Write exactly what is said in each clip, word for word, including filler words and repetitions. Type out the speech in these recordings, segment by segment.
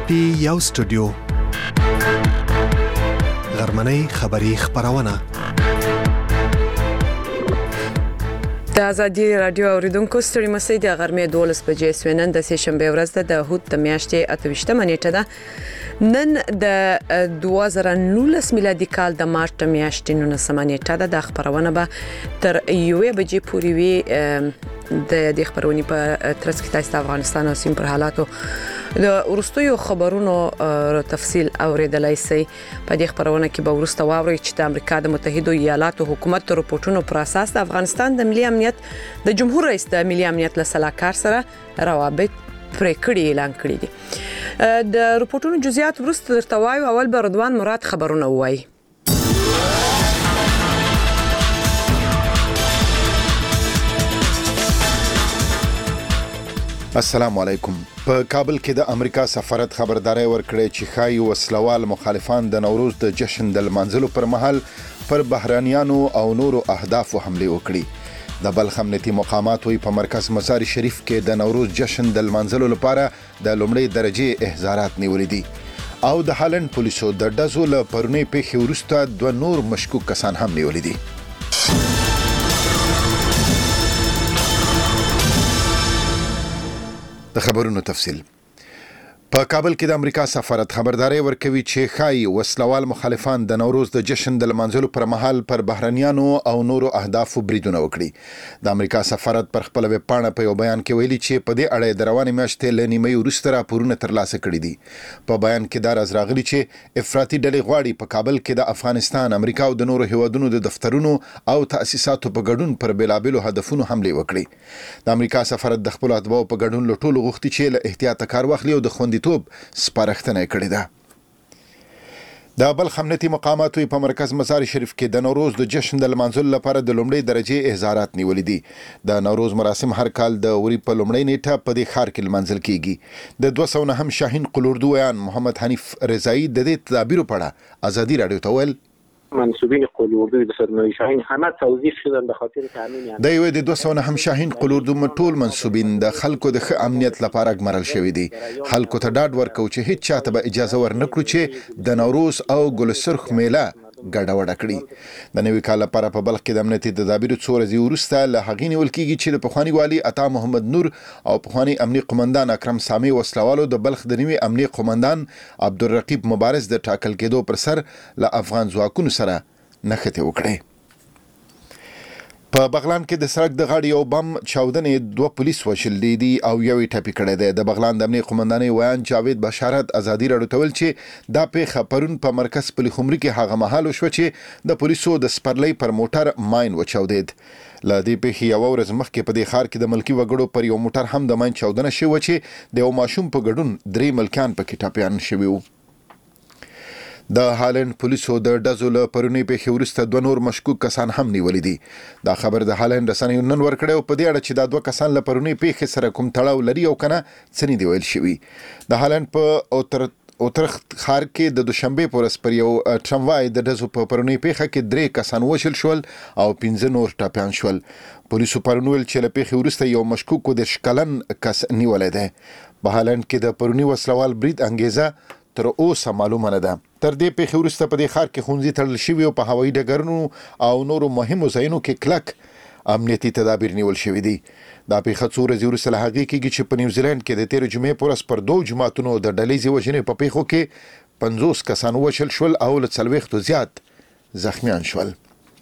پټي یو سټوډیو غرمنۍ خبری خبرونه د ازادي رادیو اوریدونکو ستړي مسئ د غرمې دولس بجې سوینن د سه شنبه ورځ د هوت د میاشتې اته ویشتمه نیټه ده. نن د دوه زره نولس میلادي کال د مارچ میاشتې نولسمه نیټه ده. د خبرونه به تر یوې بجې پورې وي. د دې خبرونې په ترڅ کې تاسو د افغانستان او سیمې پر حالاتو د ورستیو خبرونو تفصیل اوریدلای شئ. په دې خبرونه کې به ورسته واورئ چې د امریکا د متحده ایالاتو حکومت د رپورټونو پر اساس د افغانستان د ملي امنیت د جمهور رئیس د ملي امنیت له سلاکار سره روابط پرې کړی اعلان کړی دي. د رپورټونو جزئیات ورسته درته وایو. اول به رضوان مراد خبرونه وایي. السلام علیکم. په کابل کې د امریکا سفارت خبرداري ورکړې چې خای وسلوال مخالفان د نوروز د جشن د لمانځلو پر مهال پر بهرانيانو او نورو اهدافو حمله وکړي. د بلخ امنیتي مقامات وی په مرکز مزار شریف کې د نوروز جشن د لمانځلو لپاره د لومړۍ درجه احضارات نیولې دي او د هالند پولیسو د ډزو له پرونی پیښې وروسته دوه نور مشکوک کسان هم نیولې دي. د خبرونو تفصیل. په کابل کې د امریکا سفارت خبرداري ورکوي چې خای وسلوال مخالفان د نوروز د جشن د لمانځلو پر مهال پر بهرانيانو او نورو اهدافو بریدونه وکړي. د امریکا سفارت پر خپل ویب پاڼه په یو بیان کې ویلي چې په دې اړه د روانې میاشتې له نیمې وروسته راپورونه ترلاسه کړي دي. په بیان کې دا راز راغلي چې افراطي ډلې غواړي په کابل کې د افغانستان، امریکا او د نورو هیوادونو د دفترونو او تاسیساتو په ګډون پر بیلابلو هدفونو حمله وکړي. د امریکا سفارت د خپل اتباعو په ګډون له ټولو غوښتي چې له احتیاط کار واخلي او د خوندیتوب سپارښتنه کړې ده. د بلخ امنیتي مقاماتو په مرکز مزار شریف کې د نوروز د جشن د لمانځلو لپاره د لومړۍ درجه احضارات نیولې دي. د نوروز مراسم هر کال د وری په لومړۍ نیټه په دې ښار کې لمانځل کیږي. د دوه سوه نهم شاهین قلوردویان محمد حنیف رضایی د دې تدابیرو په اړه ازادي رادیو ته ویل منسوبین قلوردو د سرمایه شاهین همه توظیف شدن به خاطر تامین د یو د دوه سوه نهم شاهین قلوردو ټول منسوبین د خلکو د ښه امنیت لپاره ګمارل شوی دي. خلکو ته ډاډ ورکو چې هیڅ چاته به اجازه ورنکړو چې د نوروز او ګل سرخ میله ګډوډه کړي. د نوي کال لپاره په بلخ کې د امنیتي تدابیرو څو ورځې وروسته له هغې نیول کیږي چې د پخواني والي عطا محمد نور او پخواني امنیه قومندان اکرم سامي وسلوالو د بلخ د نوي امنیه قومندان عبدالرقیب مبارز د ټاکل کېدو پر سر له افغان ځواکونو سره نښتې وکړي. په بغلان کې د سړک د غاړې یو بم چاودنې دوه پولیس وژلي دي او یو یې ټپي کړی دی. د بغلان د امنیه قومندانۍ ویان جاوید بشارت ازادي راډیو ته ویل چې دا پیښه پرون په مرکز پلي خمري کې هغه مهال وشوه چې د پولیسو د سپرلۍ پر موټر ماین وچاودید. له دې پیښې یوه ورځ مخکې په دې ښار کې د ملکي وګړو پر یو موټر هم د ماین چاودنه شوې وه چې د یو ماشوم په ګډون درې ملکیان پکې ټپیان شوي وو. د هالند پولیسو د ډزو له پرونی پیښې وروسته دوه نور مشکوک کسان هم نیولې دي. دا خبر د هالند رسنیو نن ورکړی او په دې اړه چې دا دوه کسان له پرونی پیښې سره کوم تړاو لري او کنه څه نه دی ویل شوي. د هالند په اوتر اوترخت ښار کې د دوشنبه په ورځ پر یو ټرموای د ډزو په پرونی پیښه کې درې کسان وژل شول او پنځه نور ټپیان شول. پولیسو پرون ویل چې له پیښې وروسته یو مشکوک د شکلن کس نیولې ده. په هالند کې د پرونی وسلوال برید انګیزه تر اوسه معلومه نه ده. تر دې پیښې وروسته په دې ښار کې ښوونځي تړل شوي او په هوایي ډګرونو او نورو مهمو ځایونو کې کلک امنیتي تدابیر نیول شوي دي. دا پیښه څو ورځې وروسته له هغې کېږي چې په نیوزیلند کې د تېرې جمعې په ورځ پر دوو جوماتونو د ډلهیزې وژنې په پیښو کې پنځوس کسان ووژل شول او له څلوېښتو زیات زخمیان شول.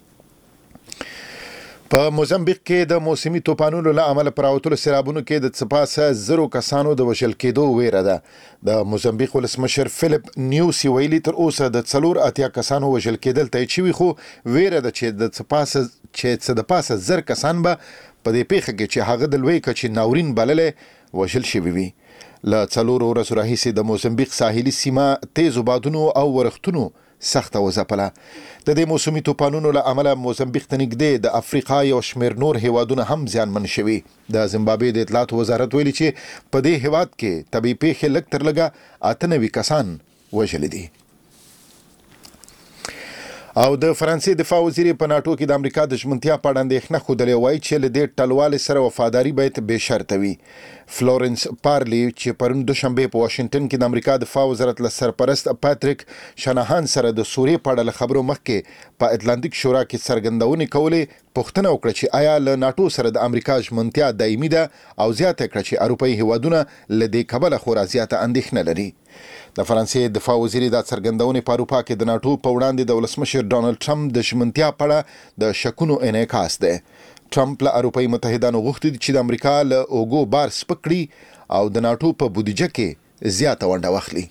په موزمبیق کې د موسمي طوفانونو له امله پر راوتلو سیلابونو کې د څه پاسه زرو کسانو د وژل کېدو ویره ده. د موزمبیق ولسمشر فلیپ نیوسي ویلي تر اوسه د څلور اتیا کسانو وژل کېدل تایید شوي، خو ویره ده چې د څه پاسه چې څه د پاسه زر کسان به په دې پیښه کې چې هغه د لوی کچې ناورین بللې وژل شوي وي. له څلورو ورځو راهیسې د موزمبیق ساحلي سیمه تیزو بادونو او ورښتونو سخته وځپله. د دې موسمي طوفانونو له امله موزمبیق ته نږدې د افریقا یو شمېر نور هیوادونه هم زیانمن شوي. د زیمبابوې د اطلاعاتو وزارت ویلي چې په دې هیواد کې طبیعي پیښې لږ تر لږه اته نوي کسان وژلي دي. او د فرانسې دفاع وزیر په ناتو کې د امریکا د ژمنتیا په اړه اندېښنه خوده وایي چې له دې ټلوالې سره وفاداری باید به شرط وي. فلورنس پارلی چې پرون دوشنبه په واشنگټن کې د امریکا دفاع وزارت له سرپرست پاتریک شناهان سره د سوریې په اړه خبرو مخکې په اتلانتیک شورا کې څرګندونې کولې پوښتنه وکړه چې آیا له ناتو سره د امریکا ژمنتیا دایمي ده او زیاته کړه چې اروپایي هیوادونه له دې کبله خورا زیاته اندېښنه لري. د فرانسې دفاع وزیر د څرګندونې په اروپا کې د ناتو په وړاندې د ولسمشر ډانلډ ټرمپ د ژمنتیا په اړه د شکونو انعکاس دی. ټرمپ له اروپایي متحدانو غوښتي چې د امریکا له اوګو بار سپک کړي او د ناتو په بودیجه کې زیاته ونډه واخلي.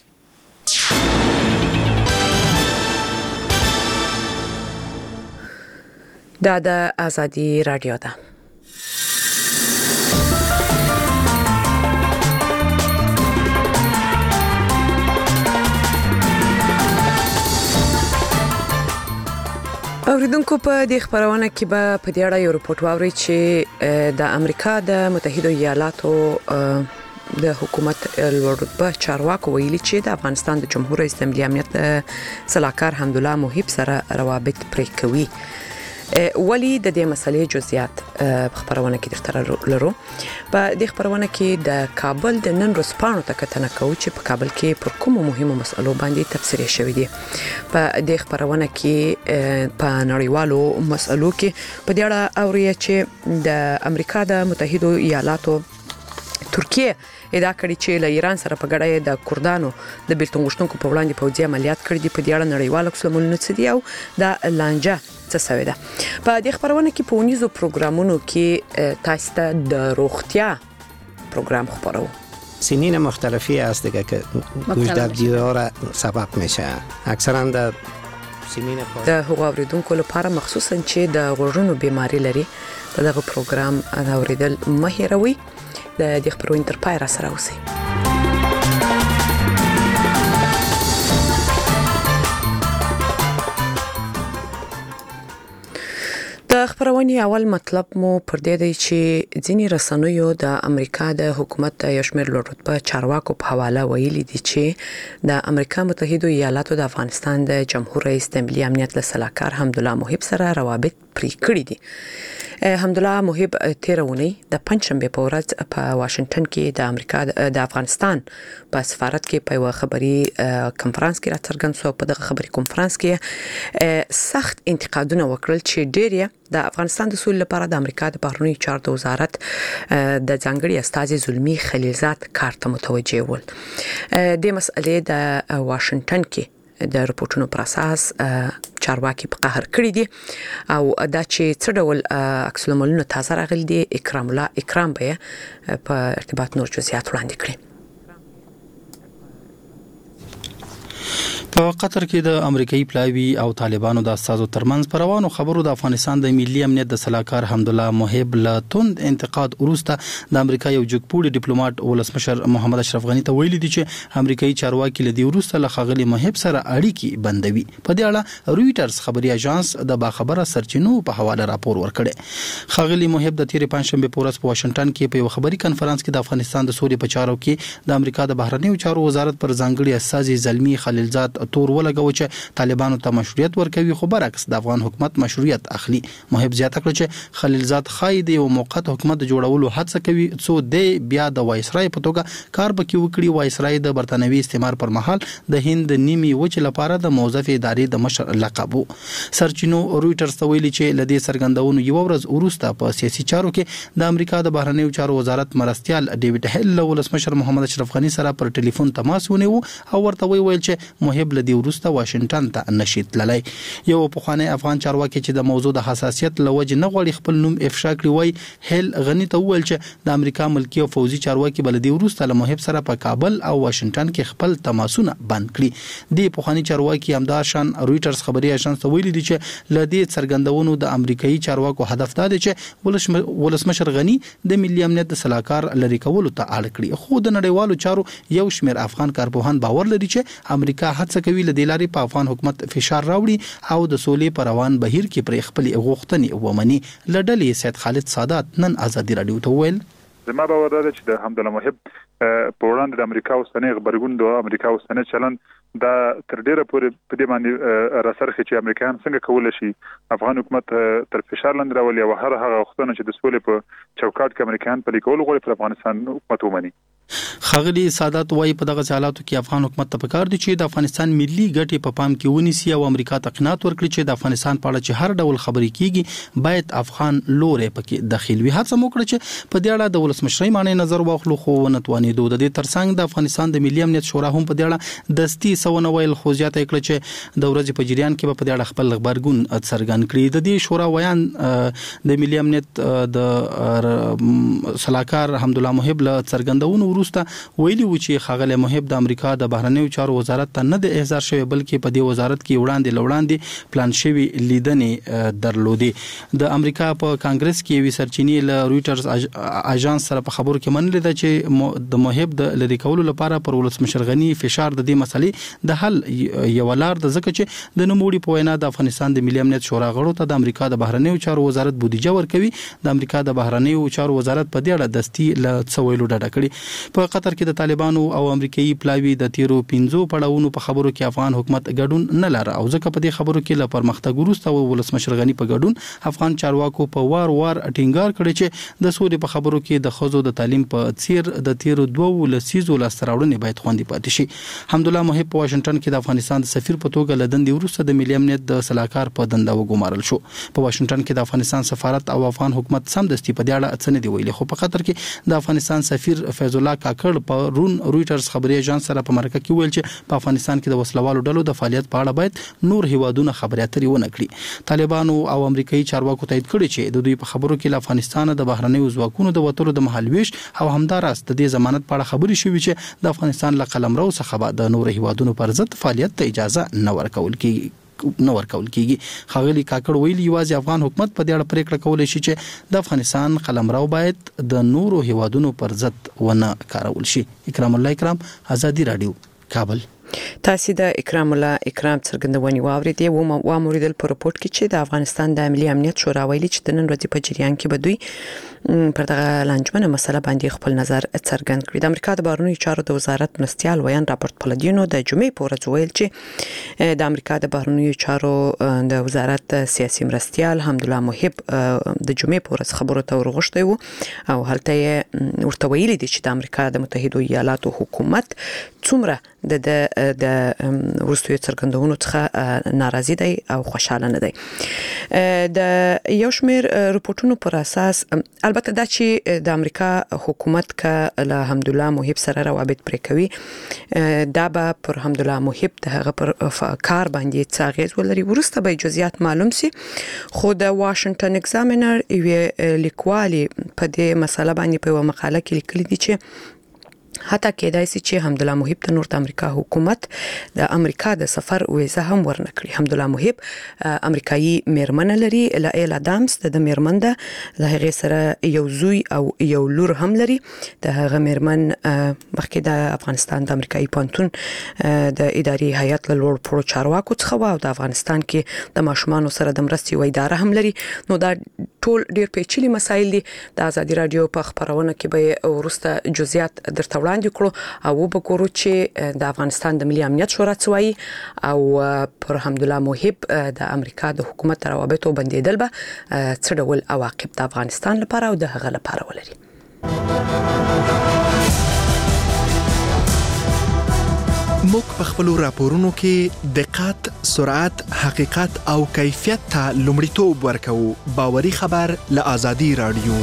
دا د آزادي رادیو ده. اوریدونکو په دې خبرونه کې به په دې اړه یو رپورت واوري چې د امریکا د متحده ایالاتو د حکومت لوړرتبه چارواکو ویلي چې د افغانستان د جمهور رئیس د ملي امنیت صلاحکار حمدالله محب سره روابط پرې کوي. ولی د دې مسلې جزئیات په خبرونه کې درته لرو. په دې خبرونه کې د کابل د نن ورځپاڼو ته کتنه کوو چې په کابل کې پر کومو مهمو مسلو باندې تبصرې شوې دي. په دې خبرونه کې په نړیوالو مسلو کې په دې اړه اوري چې د امریکا د متحده ایالاتو ترکیه ادعا کړې چې له ایران سره په ګډه د کردانو د بیلتون غوښتونکو په وړاندې پوځي عملیات کړي دي. په دې اړه نړیوال عکسالعملونه څه دي او د لانجه څه سوي ده. په دې خبرونه کې په ونیزو پروګرامونو کې تاسو ته د روغتیا پروګرام خبرو. سنین مختلفی هست دیگه که گوشتابجی را سبب میشه. اکثرا در سنین د هغو اوریدونکو لپاره مخصوصا چې د غوږونو بیماری لري دغه پروګرام اوریدل مه هیروئ. د دې خبرونې تر پای را سره اوسئ. د خبرونې اول مطلب مو پر دې دی چې ځینې رسنیو د امریکا د حکومت د یو شمېر لوړرتبه چارواکو په حواله ویلي دي چې د امریکا متحده ایالاتو د افغانستان د جمهور رئیس د ملي امنیت صلاحکار حمدالله محب سره روابط پرې کړي دي. حمدالله محب تیرونی د پنځشنبه په ورځ په واشنگټن کې د امریکا د افغانستان په سفارت کې په یو خبري کانفرنس کې راڅرګند شو. په دغه خبري کانفرنس کې سخت انتقادونه وکړل چې ډېر د افغانستان د سولې لپاره د امریکا د بهرنیو چارو د وزارت د ځانګړي استازي زلمی خلیلزاد کار ته متوجه ول. د مسئلې د واشنگټن کې د رپورټونو پر اساس چارواکي په قهر کړی دي او دا چې څه ډول عکسالعملونه تازه راغلي دي اکرام الله اکرام به په ارتباط نور جزئیات وړاندې کړي. په قطر کې د امریکایي پلاوی او طالبانو د اساسو ترمنځ پر روانو خبرو د افغانستان د ملي امنیت د صلاحکار حمدالله محب له توند انتقاد وروسته د امریکا یو جګپوړي ډیپلوماټ ولسمشر محمد اشرف غنی ته ویلي دي چې امریکایي چارواکي له دې وروسته له خغلی محب سره اړیکې بندوي. په دې اړه رويټرز خبري اژانس د باخبره سرچینو په حواله راپور ورکړي. خغلی محب د تیرې پنځشنبه په ورځ په واشنگټن کې په یو خبري کانفرنس کې د افغانستان د سولې په چارو کې د امریکا د بهرنیو چارو وزارت پر ځانګړي استازي زلمی خلیلزاد تور ولګو چې طالبانو ته مشروعیت ورکوي، خو برعکس د افغان حکومت مشروعیت اخلي. محب زیاته کړ چې خلیلزاد خای د یو موقت حکومت جوړولو هڅه کوي څو د بیا د وایسرای په توګه کار پکې وکړي. وایسرای د برتانوي استعمار پر مهال د هند نیمي وچ لپاره د موظف ادارې د مشر لقب. سرچینو رويټرز ته ویلي چې لدې سرګندونو یو ورځ وروسته په سیاسي چارو کې د امریکا د بهرنیو چارو وزارت مرستيال ډیوډ هیل ولسمشر محمد اشرف غنی سره پر ټلیفون تماس ونیو او ورته ویل چې محب لدی وروسته واشنگټن ته نشي تللی. یو پخوانی افغان چارواکي چې د موضوع د حساسیت لوجه نه غوړي خپل نوم افشا کړی وای هیل غنی ته ویل چې د امریکا ملکی او فوزي چارواکي بلدی وروسته له محب سره په کابل او واشنگټن کې خپل تماسونه بند کړي. د پخوانی چارواکي همدار شان رويټرز خبري اژانس ته ویلي دي چې لدی څرګندونو د امریکایي چارواکو هدف دا دی چې ولسمشر غنی د ملي امنیت د صلاحکار لری کولو ته اړ کړي. خو د نړیوالو چارو یو شمېر افغان کارپوهان باور لري چې امریکا هڅه کوي ل دې لارې په افغان حکومت فشار راوړي او د سولې پر روان بهیر کې پر خپل غوښتنې ومني. لډلې سید خالد سادات نن آزادي رادیو ته ویل زما باور ده چې د حمدالله محب په وړاندې د امریکا اوسنۍ خبرګون د امریکا اوسنۍ چلن دا تر ډیره پورې په دې باندې راسرخي چې امریکایان څنګه کولای شي افغان حکومت تر فشار لاندې راولي او هر هغه وختونه چې د سولې په چوکاټ کې امریکایان په لیکولو غواړي پر افغانستان حکومت ومني. خغلی سادات وایي په دغه حالاتو کې افغان حکومت ته پکار دي چې د افغانستان ملي ګټې په پام کې ونیسي او امریکا ته قناعت ورکړي چې د افغانستان په اړه چې هر ډول خبرې کیږي باید افغان لوري پکې داخل وي. هڅه وکړي چې په دې اړه د ولسمشرۍ معنی نظر واخلو خو ونتواني دوه د دې ترڅنګ د افغانستان د ملي امنیت شورا هم په دې اړه دستي سونه ویل خو زیاته کړ چې د ورځې په جریان کې په دې اړه خپل خبرګون څرګند کړي. د دې شورا ویان د ملي امنیت د صلاحکار حمدالله محب له څرګندونو وروسته ویلي و چې خغلی محب د امریکا د بهرنیو چارو وزارت ته نه د احضار شوی بلکې په دې وزارت کې وړاندې لوړاندې پلان شوی لیدنې درلودې. د امریکا په کانګرس کې وی سرچینی له رويټرز اژانس سره په خبرو کې منل ده چې د محب د لری کولو لپاره پر ولسمشر غنی فشار د دې مسلې د حل یو لار د ځکه چې د نوموړي په وینا د افغانستان د ملي امنیت شورا غړو ته د امریکا د بهرنیو چارو وزارت بودیجه ورکوي. د امریکا د بهرنیو چارو وزارت په دې اړه دستي له څویلو ډډه کړي. په قطر کې د طالبانو او امریکایي پلاوی د تیرو پنځو پړاوونو په خبرو کې افغان حکومت ګډون نه لاره او ځکه په دې خبرو کې له پرمختګ وروسته ولسمشر غنی په ګډون افغان چارواکو په وار وار ټینګار کړی چې د سولې په خبرو کې د خزو د تعلیم په څیر د تیرو دوه لسیزو لاستراوړنې باید خوندي پاتې شي. حمدالله محب په واشنگټن کې د افغانستان د سفیر په توګه لدندې وروسته د ملي امنیت د صلاحکار په دنده وګمارل شو. په واشنگټن کې د افغانستان سفارت او افغان حکومت سمدستي په دې اړه څه نه دی ویلي خو په قطر کې د افغانستان سفیر فیض الله کاکړ په رون رويټرز خبري اژانس سره په مرکه کې ویل چې په افغانستان کې د وسلوالو ډلو د فعالیت په اړه باید نور هیوادونه خبري اترې ونه کړي. طالبانو او امریکایي چارواکو تایید کړي چې د دوی په خبرو کې له افغانستان د بهرنیو ځواکونو د وټولو د مهالويش او همدارس د دې ضمانت په اړه خبري شوې چې د افغانستان له قلمرو څخه د نور هیوادونو پر ضد فعالیت ته اجازه نه ورکول کیږي. نو ورکول کیږي. خغلی کاکړ ویلي یوازې افغان حکومت په دې اړه پریکړه کولای شي چې د افغانستان قلمرو باید د نورو هیوادونو پر ضد ونه کارول شي. اکرام الله اکرام، آزادی رادیو، کابل. تاسو د اکرام الله اکرام څرګندونې واوریدې و ما واموریدل په رپورت کې چې د افغانستان د ملي امنیت شورا ویلي چې د نن ورځې په جریان کې به دوی پر دغه لانجمنه مسله باندې خپل نظر څرګند کړی. د امریکا د بهرنیو چارو د وزارت مرستیال ویان رابرټ پلدینو د جمعې په ورځ ویل چې د امریکا د بهرنیو چارو د وزارت سیاسي مرستیال حمدالله محب د جمعې په ورځ خبرو ته ورغښتي وو او هلته یې ورته ویلي دي چې د امریکا د متحده ایالاتو حکومت څومره د د ورستوي څرګندونو څخه ناراضي دی او خوشاله نه دی. د یو شمېر رپورټونو پر اساس البته دا چې د امریکا حکومت ک له حمدالله محب سره روابط پرې کوي دا به پر حمدالله محب د هغه پر کار باندې څه اغیز ولري ورسته به جزئیات معلوم سي. خو د واشنگټن ایگزامینر یو لیکوالي په دې مسله باندې په مقاله کې لیکلي دي چې حتی کېدای شي چې حمدالله محب ته نور د امریکا حکومت د امریکا د سفر ویزه هم ورنکړي. حمدالله محب امریکایي میرمن لري لایل ادمز د میرمن د هغه سره یو زوی او یو لور هم لري. د هغه میرمن مخکې د افغانستان د امریکایي پانتون د اداري هیئت له لوړ پوړو چارواکو څخه او د افغانستان کې د ماشومان سره د مرستې و اداره هم لري. نو دا ټول ډیر پیچلي مسایل دي. د آزادي رادیو په خبرونه کې به ورسته جزئیات درته وړاندې کړو او وګورو چې د افغانستان د ملي امنیت شورا څه وایي او پر حمدالله محب د امریکا د حکومت روابطو بندیدل به څه ډول عواقب د افغانستان لپاره او د هغه لپاره ولري. موږ په خپل راپورونو کې دقت، سرعت، حقیقت او کیفیت ته لومړیتوب ورکوو. باوري خبر له آزادي رادیو.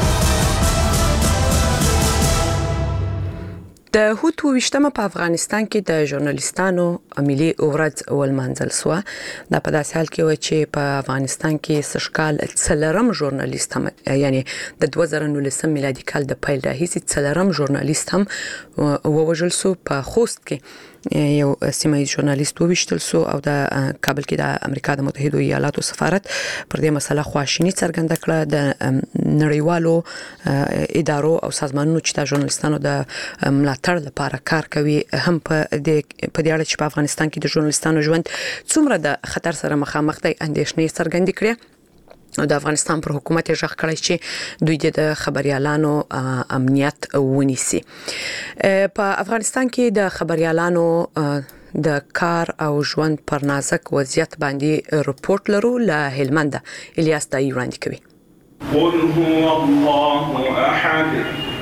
د هوتو وشتمه په افغانستان کې د ژورنالیستانو ملي ورځ ولمانځل سو. دا په داسې حال کې و چې په افغانستان کې سشکال څلرم ژورنالیست هم یعنی د دوه زره نولسم میلادي کال د پیل راهیسې څلرم ژورنالیست هم ووژل سو. په خوست کې یو سیمایي ژورنالیست وویشتل سو او د کابل کې د امریکا د متحده ایالاتو سفارت پر دې مسله خواشینی څرګنده کړه. د نړیوالو ادارو او سازمانونو چې د ژورنالیستانو د ملاتړ لپاره کار کوي هم په دې په دې اړه چې په افغانستان کې د ژورنالیستانو ژوند څومره د خطر سره مخامخ دی اندېښنې څرګندې کړې او د افغانستان پر حکومت یې ژغ کړی چې دوی د خبريالانو امنیت ونیسي. په افغانستان کې د خبريالانو د کار او ژوند پر نازک وضعیت باندې رپورت لرو له هلمند. الیاس دای وړاندې کوي. قل هو الله احد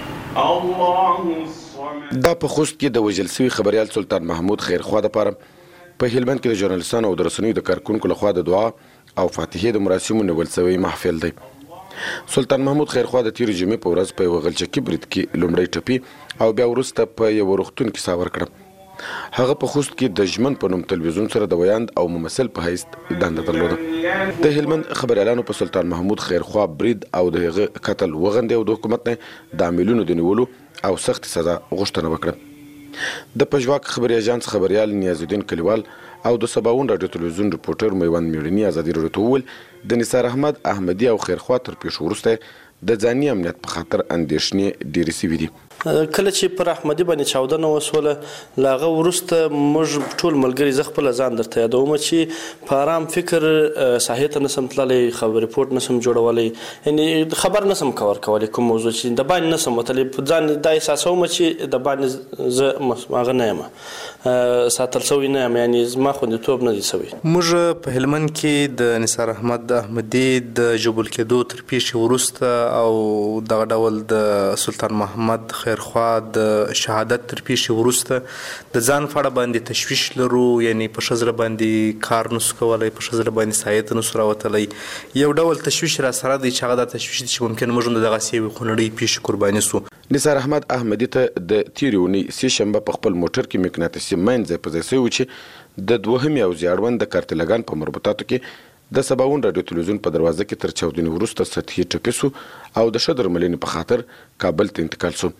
الله الصمد. دا په خوست کې د وژل شوي خبريال سلطان محمود خیرخوا لپاره په هلمند کې د ژورنالستانو او د رسنیو د کارکونکو لخوا د دعا او فاتحې د مراسمو نیول شوی محفل دی. سلطان محمود خیرخوا د تیر جمعې په ورځ په یو غلچکي برید کې لومړی ټپي او بیا وروسته په یو روغتون کې ساه ورکړه. هغه په خوست کې د ژمن په نوم تلویزیون سره د ویاند او ممثل په حیث دنده درلوده. د هلمند خبريالانو په سلطان محمود خیرخوا برید او د هغه قتل وغندې او د حکومت نه د عاملونو د نیولو او سخت سزا غوښتنه وکړه. د پژواک خبري اژانس خبريال نیاز الدین کلیوال او د سباون رادیو تلویزیون ریپورټر میوند میړنی ازادي راډیو ته وویل د نثار احمد احمدي او خیرخوا تر پیښ وروسته د ځاني امنیت په خاطر اندېښنې ډېرې سوي دي. کله چې پر احمدي باندې چاودنه وسوله لاغه ورسته موږ ټول ملګری ز خپل ځان درته یادوم چې په آرام فکر صحیح ته نسم تللی خبر ریپورت نسم جوړولی یعنی خبر نسم کور کولی کوم موضوع چې د باندې نسم وتلی ځان د احساسوم چې د باندې ز ماغه نه یم ساتل سوی نه یم یعنی زما خوندیتوب نه دی سوی. موږ په هلمند کې د نثار احمد احمدي د جبل کېدو تر پیښې وروسته او دغه ډول د سلطان محمد خیرخوا د شهادت تر پیښې وروسته د ځان په اړه باندې تشویش لرو یعنی په ښځه باندې کار نسو کولی په ښځه باندې سایت نسو راوتلی یو ډول تشویش را سره دی چې هغه دا تشویش دی چې ممکن موږ هم د دغسې یوې خونړۍ پیښې قرباني سو. نثار احمد احمدي ته د تېرې اونۍ سې شنبه په خپل موټر کې مقناطیسي مین ځای په ځای سوی و چې د دوهمې او زیړوند د کارتلګان په مربوطاتو کې د سباون رادیو تلویزیون په دروازه کې تر چاودنې وروسته سطحي ټپي سو او د ښه درملنې په خاطر کابل ته انتقال سو.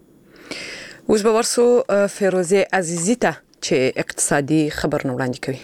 اوس به ورسو فیروزه عزیزی ته چې اقتصادي خبرونه وړاندې کوي.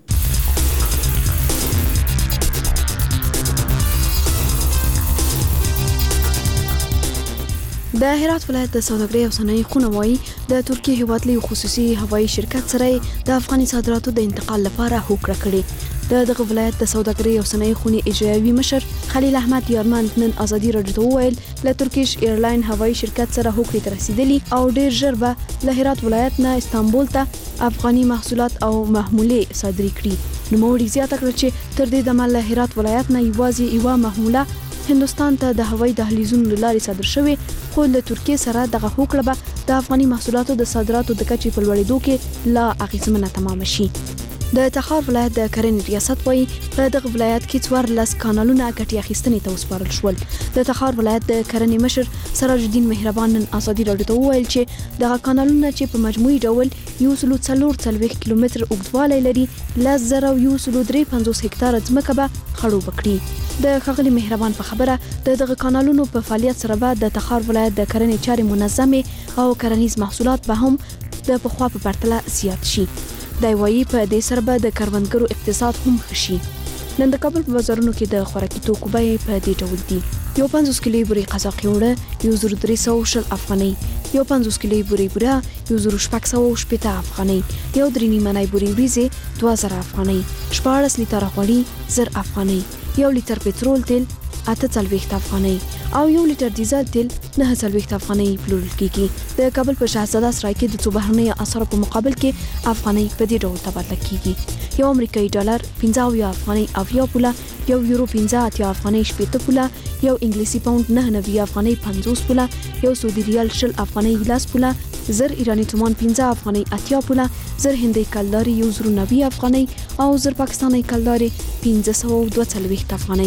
د هرات ولایت د سوداګرۍ او صنایع خونه وايي د ترکیه هیواد له خصوصي هوایي شرکت سره د افغاني صادراتو د انتقال لپاره هوکړه کړې. د دغه ولایت د سوداګرۍ او صنایع خونې اجرایوي مشر خلیل احمد یارمند نن ازادي راډیو ته وویل له ترکیش ایرلاین هوایي شرکت سره هوکړې ته رسیدلي او ډیر ژر به له هرات ولایت نه استانبول ته افغاني محصولات او محمولې صادرې کړي. نوموړي زیاته کړه چې تر دې دمه له هرات ولایت نه یوازې یوه محموله هندوستان ته د هوایي دهلیزونو له لارې صادر شوې خو له ترکیې سره دغه هوکړه به د افغاني محصولاتو د صادراتو د کچې په لوړېدو کې لا اغېزمنه تمامه شي. د تخار ولایت د کرنې ریاست وايي په دغه ولایت کې څوارلس کانالونه ګټې اخیستنې ته وسپارل شول. د تخار ولایت د کرنې مشر سراج الدین مهربان نن ازادي راډیو ته وویل چې دغه کانالونه چې په مجموعي ډول یو سلو څلور څلوېښت کیلومتر اوږدوالی لري لس زره او یو سلو درې پنځوس هکتاره ځمکه به خړوبه کړي. د ښاغلي مهربان په خبره د دغه کانالونو په فعالیت سره به د تخار ولایت د کرنې چارې منظمې او کرنیز محصولات به هم د پخوا په پرتله زیات شي. دی وايي په دې سره به د کروندګرو اقتصاد هم ښه شي. نن د کابل په بازارونو کې د خوراکي توکو بیې په دې ډول دي: یو پنځوس کیلو بورې قزاقي اوړه یو زر درې سوه شل افغانۍ، یو پنځوس کیلو بورې بوره یو زر شپږ سوه شپېته افغانۍ، یو درې نیمه نی بورې وریځې دوه زره افغانۍ، شپاړس لیتره غوړي زر افغانۍ، یو لیتر پټرول تیل اته څلوېښت افغانۍ او یو لیتر ډیزل تیل نهه څلوېښت افغانۍ پلورل کیږي. د کابل په شهزاده سرای کې د څو بهرنیو اسعارو په مقابل کې افغانۍ په دې ډول تبادله کیږي: یو امریکایي ډالر پنځه اویا افغانۍ اویا پوله، یو یورو پنځه اتیا افغانۍ شپېته پوله، یو انګلیسي پاوند نهه نوي افغانۍ پنځوس پوله، یو سعودي ریال شل افغانۍ لس پوله، زر ایرانی تومان پنځه افغانۍ اتیا پوله، زر هندۍ کلداري یو زر نوي افغانۍ او زر پاکستاني کلداري پنځه سوه دوه څلوېښت افغانۍ.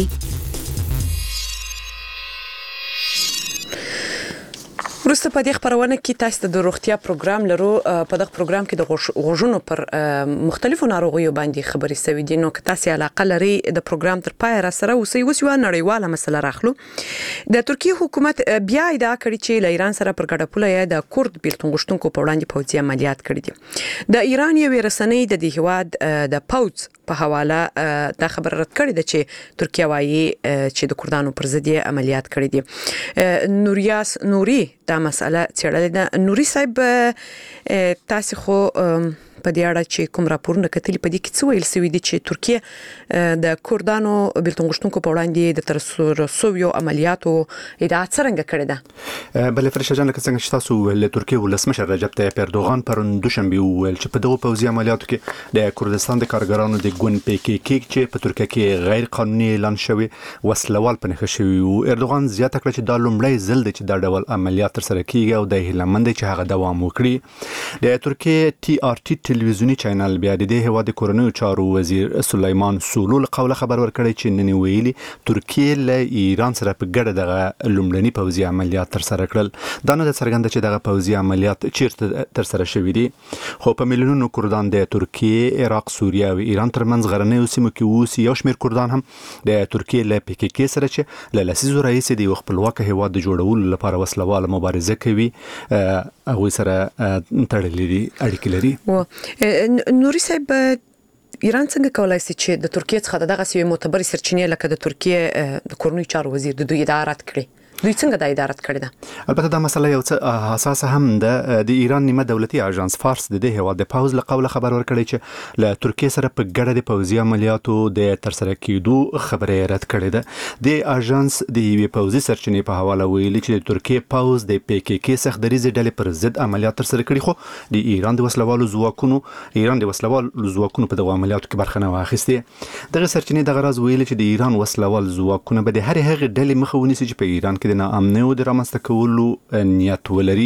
وروسته په دې خبرونه کې تاسو ته د روغتیا پروګرام لرو. په دغه پروګرام کې د غوږونو پر مختلفو ناروغیو باندې خبرې سوي دي. نو که تاسو علاقه لري د پروګرام تر پای را سره اوسئ. اوس یو نړیواله مسله راخلو. د ترکیه حکومت بیا ادعا کړې چې له ایران سره پر ګډه پوله یې د کورد بیلتون غوښتونکو په وړاندې پوځي عملیات کړي دي. د ایران یوې رسنۍ د دې هیواد د پوځ په حواله دا خبر رد کړی ده چې ترکیه وايي چې د کردانو پر ضد عملیات کړي دي. نوریاس نوري دا مسله څېړلې ده. نوري صاحب تاسو خو په په دې اړه چې کوم راپورونه کتلي په دې کې څه ویل سوي دي چې ترکیه د کردانو بیلتون غوښتونکو په وړاندې د ترسره شویو عملیاتو ادعا څرنګه کړې ده؟ بلې فرشته جان لکه څنګه چې تاسو له ترکیه ولسمشر رجب طیب اردوغان پرون دوشنبه ویل چې په دغه پوځي عملیاتو کې د کردستان د کارګرانو د ګوند پی کې کې چې په ترکیه کې غیر قانوني اعلان شوی وسلوال په نخښه شوی او اردوغان زیاته کړ چې دا لومړی ځل دی چې دا ډول عملیات تر سره کیږي او د هیلمند چې هغه دوام وکړي. د ترکیه ټي آر ټي ټلویزیونی چینل بیا د دې هوا د کورنیو چارو وزیر سلیمان سولو قوله خبر ورکړی چې نن ویلي ترکیه له ایران سره په ګډه دغه لومړني پوځي عملیات تر سره کړل. دا نه څرګنده چې دغه پوځي عملیات چیرته تر سره شوي دي خو په میلیونونو کردان د ترکیه، عراق، سوریه او ایران ترمنځ غرنیو سیمو کې اوسي. یو شمېر کردان هم د ترکیه له پی کې کې سره چې له لسیزو راهیسې د خپلواک هیواد د جوړولو لپاره وسلواله مبارزه کوي هغوی سره تړلې دي اړیکې لري. نوري صاحب ایران څنګه کولای شي چې د ترکیه څخه دغه سوي معتبر سرچینې لکه د ترکیه د کورنیو چارو وزیر د دوی ادارات کړي؟ دوی څنګه د ادارات کړي ده؟ البته دا مسله یو څه حساسه هم ده. د ایران نیمه دولتي اژانس فارس د دې هیواد د پوز له قوله خبر ورکړی چې له ترکیه سره په ګډه د پوځي عملیاتو د تر سره کېدو خبرې رد کړې ده. د اژانس د یوې پوځي سرچینې په حواله ویلي چې د ترکیه پوز د پی کې کې څخه دریزې ډلې پر ضد عملیات تر سره کړي خو د ایران د وسلوالو ځواکونو ایران د وسلوالو ځواکونو په دغه عملیاتو کې برخه نه واخیستې. دغه سرچینې دغه راز ویلي چې د ایران وسلوال ځواکونه به د هر هغه ډلې مخه ونیسي چې په ایران کې د ناامنۍ او د رامنځته کولو نیت ولري.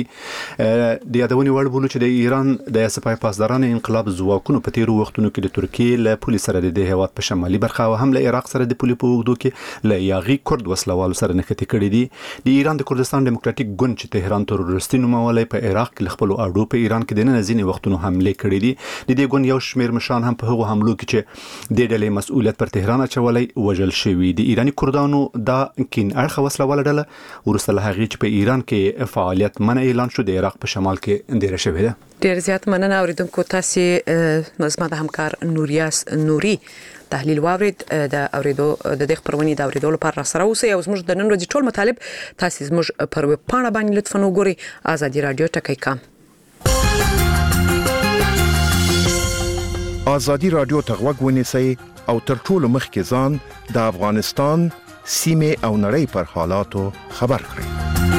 د یادونې وړ بولو چې د ایران د سپاه پاسدارانو انقلاب ځواکونو په تیرو وختونو کې د ترکیه له پولیس سره د هیواد په شمالي برخه او هم له عراق سره د پولیس په اوږدو کې له یاغي کرد وسلوالو سره نښتې کړې دي. د ایران د کردستان ډیموکراتیک ګوند چې تهران تروریستي نومولی په عراق کې خپل اډو په ایران کې د نن ځینې وختونو حمله کړې دي. د دې ګوند یو شمېر مشران هم په هغو حملو کې چې د ډلې مسؤلیت پر تهران اچولی وژل شوي. د ایراني کردانو دا کین اړخه وسلواله ډله وروسته له هغې چې په ایران کې فعالیت منع اعلان شو د عراق په شمال کې ډیره شوې ده. ډیر زیات مننه اوریدونکو. تاسو زما د همکار نوریاس نوري تحلیل واورید د اوریدو د دې خبرونې د اوریدو لپاره را سره اوسئ او زموږ د نن ورځې ټول مطالب تاسو زموږ پر ویب پاڼه باندې لطفاً وګورئ ازادي رادیو ټکی کام. ازادي رادیو ته غوږ ونیسئ او تر ټولو مخکې ځان د افغانستان سیمه او نړۍ پر حالاتو خبر کړئ.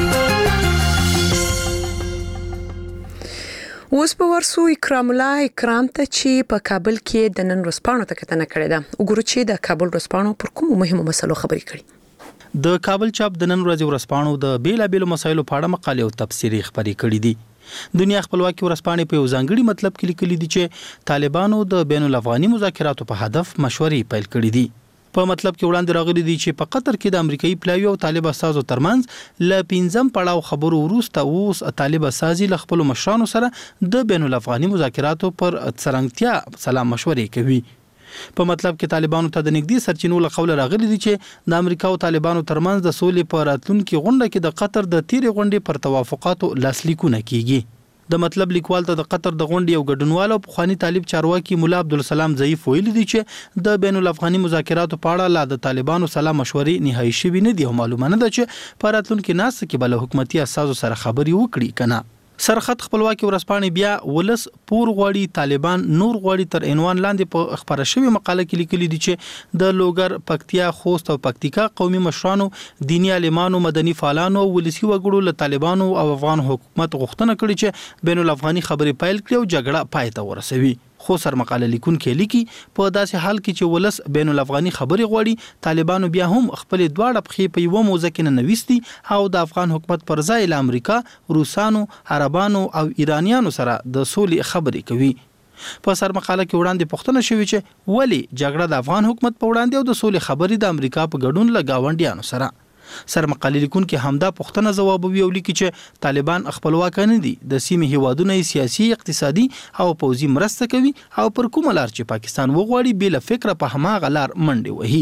اوس په ورسو اکرام الله اکرام ته چې په کابل کې د نن ورځپاڼو ته کتنه کړې ده. وګورئ چې د کابل ورځپاڼو پر کومو مهمو مسلو خبرې کړي. د کابل چاپ د نن ورځې ورځپاڼو د بیلابېلو مسایلو په اړه مقالې او تبصرې خبرې کړې دي. دنیا خپلواکي ورځپاڼې په یو ځانګړي مطلب کې لیکلي دي چې طالبانو د بین الافغاني مذاکراتو په هدف مشورې پیل کړې دي. په مطلب کې وړاندې راغلي دي چې په قطر کې د امریکایي پلاوی او طالب اساسو ترمنځ ل پنځم پړاو خبرو وروسته اوس طالب اساسي ل خپل مشرانو سره د بین الافغاني مذاکراتو پر څرنګتیا سلام مشورې کوي. په مطلب کې طالبانو ته د نږدې سرچینو له قوله راغلي دي چې د امریکا او طالبانو ترمنځ د سولې په راتلونکي غونډه کې د قطر د تیرې غونډې پر توافقاتو لاسلیکونه کیږي. د مطلب لیکوال ته د قطر د غونډې یو ګډونوال او پخوانی طالب چارواکي مولا عبدالسلام ضعیف ویلي دي چې د بین الافغاني مذاکراتو په اړه لا د طالبانو سلام مشورې نهایي شوي نه دي او معلومه نه ده چې په راتلونکي ناسته کې بل حکومتي اساسو سره خبرې وکړي کنه. سرخط خپلواکي ورځپاڼې بیا ولس پور غواړي طالبان نور غواړي تر عنوان لاندې په خبره شوی مقاله کې لیکلي دي چې د لوګر، پکتیا، خوست او پکتیکا قومي مشرانو، دینی عالمانو، مدني فعالانو او ولسی وګړو له طالبانو او افغان حکومت غوښتنه کړې چې بین الافغاني خبرې پیل کړي او جګړه پای ته ورسوي. خو سر مقاله لیکونکي لیکي په داسې حال کې چې ولس بین الافغاني خبرې غواړي طالبانو بیا هم خپل دواړه پخې په یو موزه کې نه نويستي او د افغان حکومت پر ځای له امریکا، روسانو، عربانو او ایرانیانو سره د سولې خبرې کوي. په سر مقاله کې وړاندې پوښتنه شوې چې ولی جګړه د افغان حکومت په وړاندې او د سولې خبرې د امریکا په ګډون له گاونډیانو سره. سر مقاله لیکونکي همدا پوښتنه ځوابوي او لیکي چې طالبان خپلواک نه دي، د سیمې هیوادونه سیاسي، اقتصادي او پوځي مرسته کوي او پر کومه لار چې پاکستان وغواړي بل فکر په هماغه لار منډه وهي.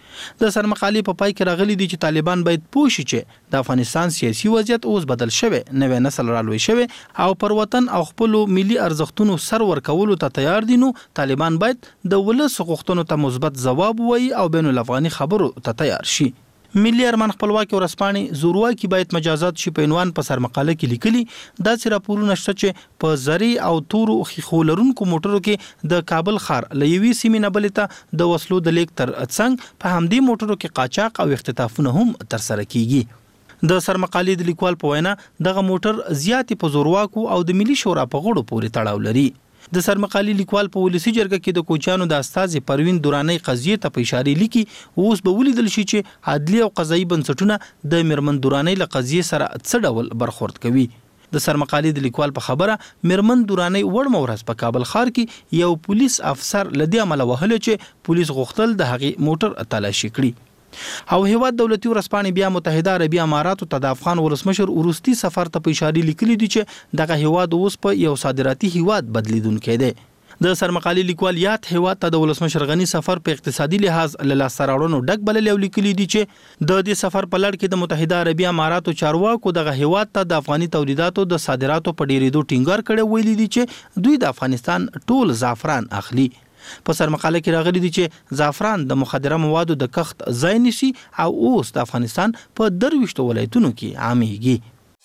د سر مقالې په پای کې راغلي دي چې طالبان باید پوه شي چې د افغانستان سیاسي وضعیت اوس بدل شوی، نوې نسل رالوي شوی او پر وطن او خپل ملي ارزښتونو سر ورکولو ته تیار دي. نو طالبان باید د ولس غوښتنو ته مثبت ځواب وایي او بین الافغاني خبرو ته تیار شي. ملي ارمان خپلواکي ورسپانې زورواکي باید مجازات شي په عنوان په سرمقاله کې لیکلي داسې راپورونه شته چې په زری او تورو خولرونکو موټرو کې د کابل ښار له یوې سیمې نه بلې ته د وسلو د لیک تر څنګ په همدې موټرو کې قاچاق او اختطافونه هم ترسره کیږي د سرمقالې د لیکوال په وینا دغه موټر زیاتې په زورواکو او د ملي شورا په غړو پورې تړاو لري د سرمقالي لیکوال په ولسی جرګه کې د کوچانو د استاذ پروین دورانی قضیه ته په اشاره لیکي اوس به ولیدل شي چې عدلي او قضایي بنسټونه د مرمن دورانی له قضیه سره څه ډول برخورد کوي د سرمقالي د لیکوال په خبره مرمن دورانی وړ مورز په کابل ښار کې یو پولیس افسر لدی عمل وهله چې پولیس غوښتل د هغې موټر تلاشي کړي او هیواد دولتي ورسپانې بیا متحده عربي اماراتو ته د افغان ولسمشر ورستي سفر ته په اشاره لیکلي دي چې دغه هیواد اوس په یو صادراتي هیواد بدلیدونکی دی د سرمقالي لیکوال یاد هیواد ته د ولسمشر غنی سفر په اقتصادي لحاظ له لاسته راوړنو ډک بللی او لیکلي دي چې د دې سفر په لړ کې د متحده عربي اماراتو چارواکو دغه هیواد ته د افغاني تولیداتو د صادراتو په ډیریدو ټینګار کړی ویلي دي چې دوی د افغانستان ټول زعفران اخلي په سرمقاله کې راغلي دي چې زعفران د مخدره موادو د کښت ځای نیسي او اوس د افغانستان په درويشتو ولایتونو کې عامېږي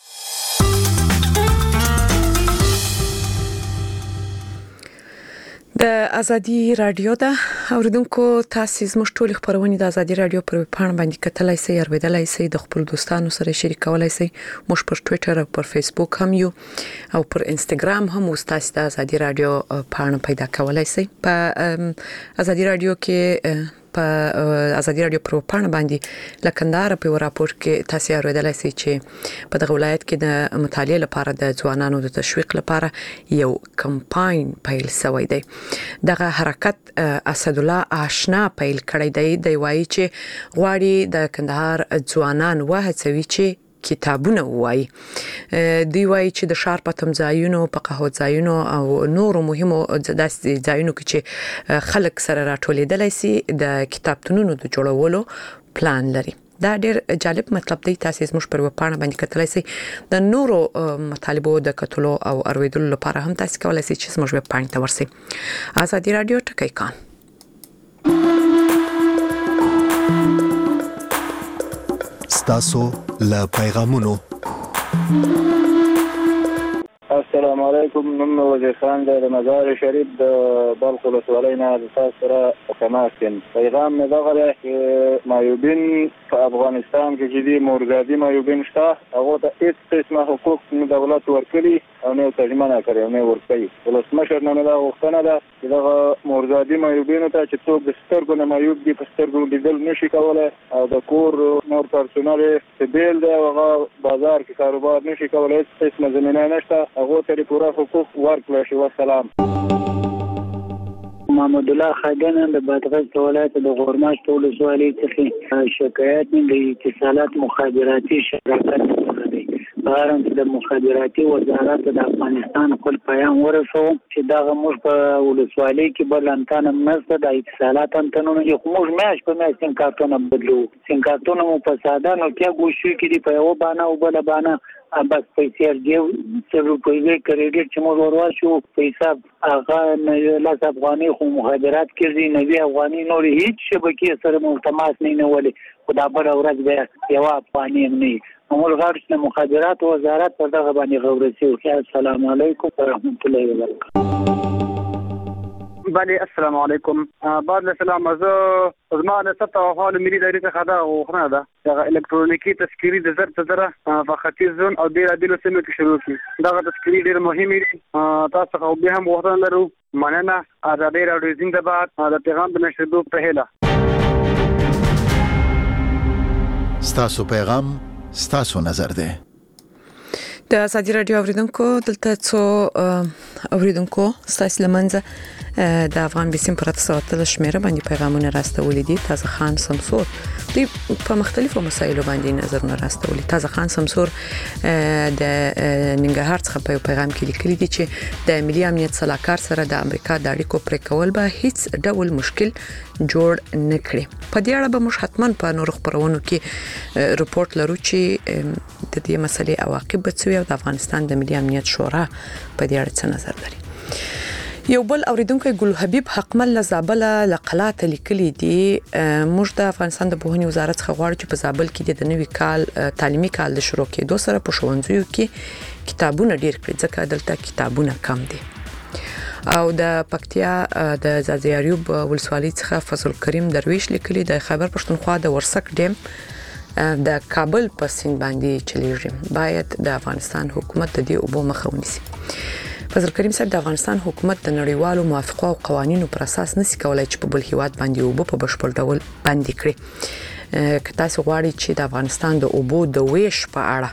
د ازادي رادیو د اوریدونکو تاسو زموږ ټول خبرونه د ازادي رادیو پر پاڼه باندې کتلای شئ او ورېدلای شئ د خپل دوستانو سره شریکولای شئ موږ پر ټوئیټر او پر فیسبوک هم یو او پر انستګرام هم تاسو د ازادي رادیو پاڼه پیدا کولای شئ په ازادي رادیو کې په ازادي رادیو پر پاڼه باندې لکندار په راپور کې تاسو اوریدلای شئ چې په دغه ولایت کې د مطالعه لپاره د ځوانانو د تشویق لپاره یو کمپاین پیل شوی دی دغه حرکت اسد الله آشنا پیل کړی دی دی وایي چې غواړي د کندهار ځوانان وهڅوي چې کتابونه وایي دی وایي چې د شهر په تمځایونو په قهوه ځایونو او نورو مهمو داسې ځایونو کې چې خلک سره راټولېدلی سي د کتابتونونو د جوړولو پلان لري دا ډېر جالب مطلب دی تاسو زموږ پر وپاڼه باندې کتلای شئ د نورو مطالبو د کتلو او اوریدلو لپاره هم تاسو کولای شئ چې زموږ وپاڼه ته ورسئ ازادي رادیو ټکی کان ستاسو له پیغامونو السلام علیکم نوم وزیر خان د مزار شریف د بلخ ولسوالۍ نه د تاسو سره تماسم پیغام مې دغه دی چې مایوبین په افغانستان کې چې دي مورګادي مایوبین شته هغه ته هیڅ قسمه حقوق نه دولت ورکړي او نه ترجمه کوي نه ورکړي ولسمشر نه دا غوښتنه ده چې دغه مورګادي مایوبین ته چې څوک د سترګو نه مایوب دي په سترګو لیدل نشي کولای او د کور نور پرسونل چې بیل دی هغه بازار کې کاروبار نشي کولای هیڅ قسمه زمینه نشته هغه ته پورا حقوق ورکړل شي والسلام محمد الله خاګن د بادغیس ولایت د غورماش په ولسوالۍ څخه شکایت من د اتصالات مخابراتي شرکت دی بارم د مخابراتي وزارت د افغانستان خپل پیغام ورسو چې دا موږ په ولسوالۍ کې بلانتان مسته د اتصالات انتنونو یو موږ مېش په مېش سیم کارتونه بدلو سیم کارتونه مو په ساده نو کې ګوشي کې دی په یو باندې او بل باندې بس پیسې ارګیو څلور پیسې کریډټ چې موږ ورواچو پیسې هغه نه لاس افغاني خو مخابرات کې نوي افغاني نور هیڅ شبکې سره مو تماس نه نیولې خدا بل ورځ به یو افغاني نه موږ غواړو چې مخابرات وزارت په دغه باندې غوړسي او السلام علیکم ورحمت الله وبرکاته بله السلام علیکم بعد السلام زه زما د سطح حال ملي دایره څخه دا غوښنه ده د الکترونیکي تذکيري د زر تزره په ختیځ زون او ډیر عادل سیمه کې شروع کی دا تذکيري ډیر مهمه دي تاسو خو به هم وختونه لرو مننه ازادي رادیو زنده‌باد د پیغام د نشریدو په هله ستاسو پیغام ستاسو نظر ده د ازادي رادیو اوریدونکو دلته څو اوریدونکو ستاسو لمنځه د افغان بسیم پر تاسو شمیره باندې پیغامونه راستولې دي تازه خان سمسور دوی په مختلفو مسایلو باندې نظرونه راستولي تازه خان سمسور د ننګرهار څخه په پیغام کې لیکلي دي چې د ملي امنیت صلاحکار سره د امریکا د اړیکو پرې کول به هیڅ ډول مشکل جوړ نه کړي په دې اړه به موږ حتمان په نور خبرونو کې رپورت لرو چې د دې مسلې عواقب به څه وي او د افغانستان د ملي امنیت شورا په دې اړه څه نظر لري یو بل اوریدونکو ګل حبیب حقمل زابل لقلات لیکلي دي موږ د افغانستان د پوهنې وزارت څخه غواړو چې په زابل کې د نوي کال تعلیمي کال د شروع کېدو سره په ښوونځیو کې کتابونه ډیر کړي ځکه دلته کتابونه کم دي. او د پکتیا د زازي اریوب ولسوالۍ څخه فضل کریم درویش لیکلي د خیبر پښتونخوا د ورسک ډیم د کابل په سیند باندې چلیږي باید د افغانستان حکومت د دې اوبو مخه ونیسي. فضل کریم صاحب د افغانستان حکومت د نړیوالو موافقو او قوانینو پر اساس نشي کولای چې په بل هیواد باندې اوبو په بشپړ ډول باندې کړي. که تاسو غواړئ چې د افغانستان د اوبو د ویش په اړه